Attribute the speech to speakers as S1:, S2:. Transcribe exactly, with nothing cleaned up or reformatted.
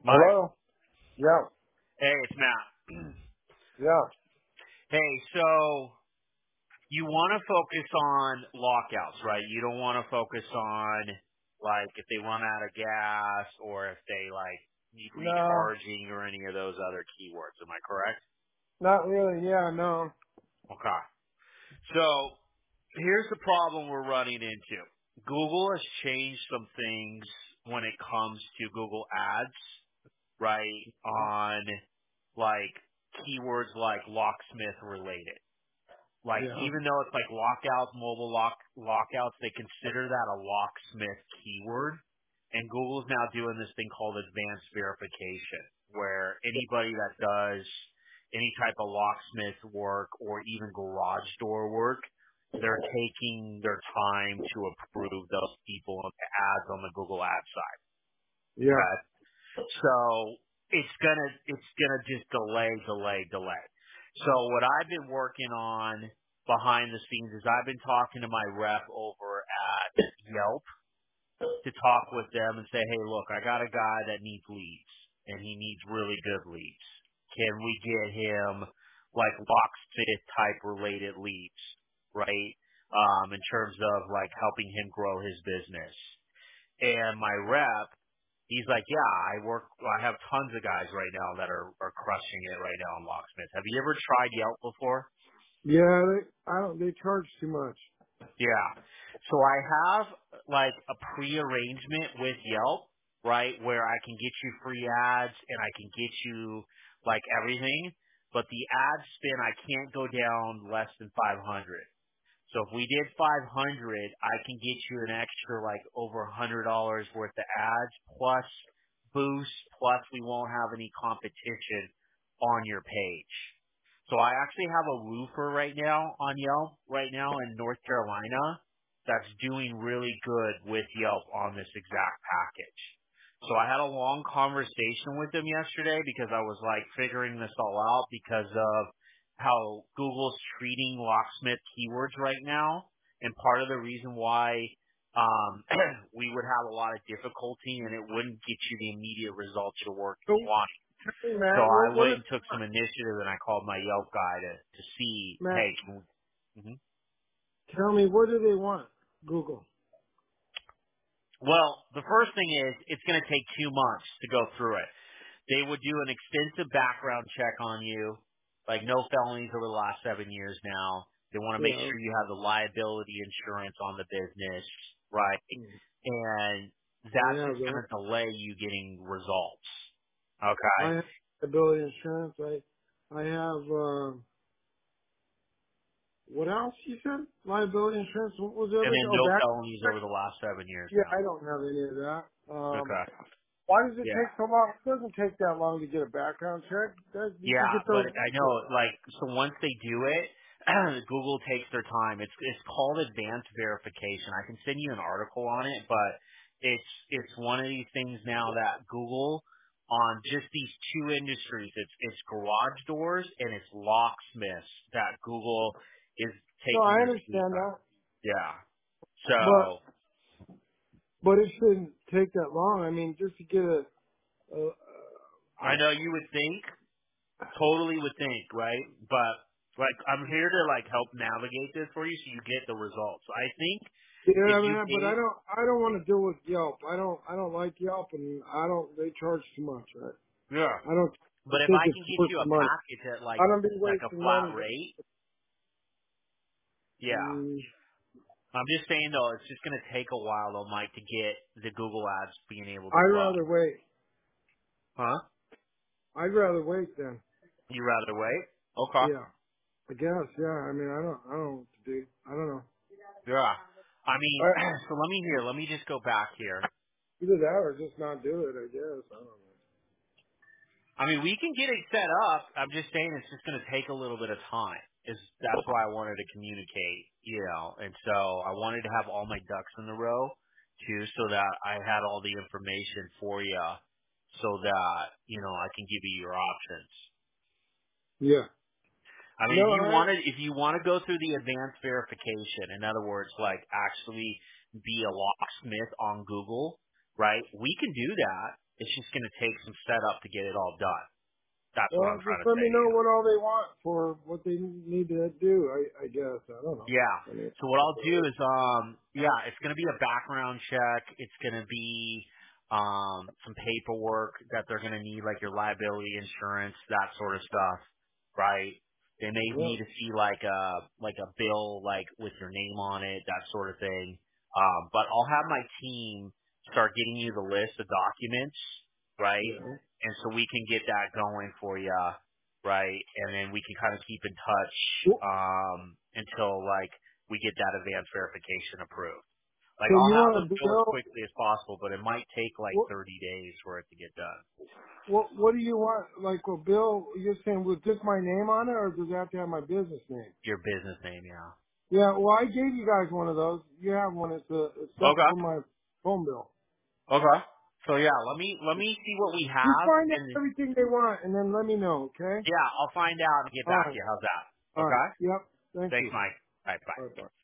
S1: Mike.
S2: Hello? Yeah,
S1: Hey, it's Matt.
S2: yeah.
S1: Hey, so you want to focus on lockouts, right? You don't want to focus on like if they run out of gas or if they like need
S2: No,
S1: recharging or any of those other keywords. Am I correct?
S2: not really. Yeah, no.
S1: Okay. So here's the problem we're running into. Google has changed some things when it comes to Google Ads, right? On like keywords like locksmith related. Like
S2: Yeah,
S1: even though it's like lockouts, mobile lock lockouts, they consider that a locksmith keyword. And Google's now doing this thing called advanced verification, where anybody that does any type of locksmith work or even garage door work, they're taking their time to approve those people on the ads on the Google Ads side.
S2: yeah,
S1: Okay. So it's gonna it's gonna just delay, delay, delay. So what I've been working on behind the scenes is I've been talking to my rep over at Yelp to talk with them and say, hey, look, I got a guy that needs leads and he needs really good leads. Can we get him like locksmith type related leads, right? Um, in terms of like helping him grow his business. And my rep, he's like, yeah, I work, I have tons of guys right now that are, are crushing it right now on locksmith. Have you ever tried Yelp before?
S2: yeah. They, I don't. They charge too much.
S1: Yeah. So I have like a pre-arrangement with Yelp, right, where I can get you free ads and I can get you like everything, but the ad spin I can't go down less than five hundred. So if we did five hundred, I can get you an extra like over one hundred dollars worth of ads plus boost plus we won't have any competition on your page. So I actually have a roofer right now on Yelp right now in North Carolina that's doing really good with Yelp on this exact package. So I had a long conversation with them yesterday because I was like figuring this all out because of how Google's treating locksmith keywords right now, and part of the reason why um, we would have a lot of difficulty and it wouldn't get you the immediate results you're
S2: So,
S1: working want.
S2: hey,
S1: So
S2: Matt,
S1: I
S2: what, what
S1: went
S2: is
S1: and took some initiative and I called my Yelp guy to to see,
S2: Matt?
S1: hey, can we, mhm.
S2: Tell me, what do they want? Google.
S1: Well, the first thing is it's going to take two months to go through it. They would do an extensive background check on you, like no felonies over the last seven years now. They want to make
S2: Yeah.
S1: sure you have the liability insurance on the business, right?
S2: Mm.
S1: And
S2: I
S1: that's
S2: have
S1: just going
S2: that.
S1: to delay you getting results. Okay?
S2: I have ability insurance. I, I have. Uh, what else you said? Liability insurance. What was the
S1: And
S2: other?
S1: then
S2: Oh,
S1: no
S2: back.
S1: felonies over the last seven years
S2: Yeah,
S1: now.
S2: I don't have any of that. Um,
S1: Okay.
S2: why does it
S1: Yeah.
S2: take so long? It doesn't take that long to get a background check. That, you can
S1: Yeah,
S2: get
S1: but
S2: those.
S1: I know, like, so once they do it, Google takes their time. It's it's called advanced verification. I can send you an article on it, but it's it's one of these things now that Google on just these two industries, it's it's garage doors and it's locksmiths that Google is
S2: No,
S1: taking
S2: I
S1: their
S2: understand
S1: feedback.
S2: that,
S1: Yeah.
S2: but
S1: So
S2: but it shouldn't take that long. I mean, just to get a, a,
S1: I know you would think totally would think, right? But like I'm here to like help navigate this for you so you get the results. I think if
S2: yeah,
S1: you
S2: man. But I
S1: gave
S2: don't I don't want to deal with Yelp. I don't I don't like Yelp, and I don't. They charge too much. Right?
S1: yeah.
S2: I don't
S1: But if
S2: think
S1: I
S2: it's
S1: can get
S2: worth
S1: you
S2: the
S1: a
S2: money.
S1: package at like
S2: I don't be
S1: like a
S2: wasting money.
S1: flat rate, yeah.
S2: Mm,
S1: I'm just saying though, it's just gonna take a while though, Mike, to get the Google ads being able to
S2: I'd
S1: run.
S2: rather wait.
S1: Huh?
S2: I'd rather wait then.
S1: You rather wait? Okay.
S2: Yeah, I guess. Yeah. I mean, I don't I don't know what to do. I don't know.
S1: Yeah. I mean,
S2: I,
S1: so let me here, let me just go back here.
S2: either that or just not do it. I guess. I don't know.
S1: I mean, we can get it set up. I'm just saying it's just going to take a little bit of time. Is that's why I wanted to communicate, you know. And so I wanted to have all my ducks in the row too, so that I had all the information for you, so that you know I can give you your options.
S2: Yeah.
S1: I mean,
S2: No,
S1: if you
S2: I.
S1: wanted, if you want to go through the advanced verification, in other words, like actually be a locksmith on Google, right? We can do that. It's just going to take some setup to get it all done. That's what
S2: Well,
S1: I'm
S2: just
S1: trying to
S2: let
S1: say
S2: me
S1: to
S2: know
S1: you.
S2: what all they want for what they need to do. I, I guess I don't know.
S1: Yeah.
S2: I mean,
S1: So what I'll do is, um, yeah, it's going to be a background check. It's going to be um, some paperwork that they're going to need, like your liability insurance, that sort of stuff, right? They may
S2: yeah,
S1: need to see like a like a bill, like with your name on it, that sort of thing. Um, but I'll have my team start getting you the list of documents, right?
S2: yeah.
S1: And so we can get that going for you, right? And then we can kind of keep in touch
S2: Well,
S1: um, until like we get that advanced verification approved. Like
S2: so
S1: I'll
S2: you
S1: have
S2: want
S1: them
S2: to
S1: bill as
S2: bill?
S1: quickly as possible, but it might take like
S2: What,
S1: thirty days for it to get done.
S2: what, what do you want? Like, well, Bill, you're saying with just my name on it, or does it have to have my business name?
S1: Your business name, yeah.
S2: Yeah, well, I gave you guys one of those. You have one. It's, a, it's separate
S1: Okay.
S2: from my phone bill.
S1: Okay. So yeah, let me let me see what we
S2: Just
S1: have,
S2: find out
S1: and
S2: everything they want, and then let me know, okay?
S1: yeah, I'll find out and get
S2: All
S1: back to
S2: right.
S1: you. How's that?
S2: All right.
S1: Okay.
S2: Yep. Thank
S1: Thanks,
S2: you.
S1: Mike. All right, bye.
S2: All right, bye.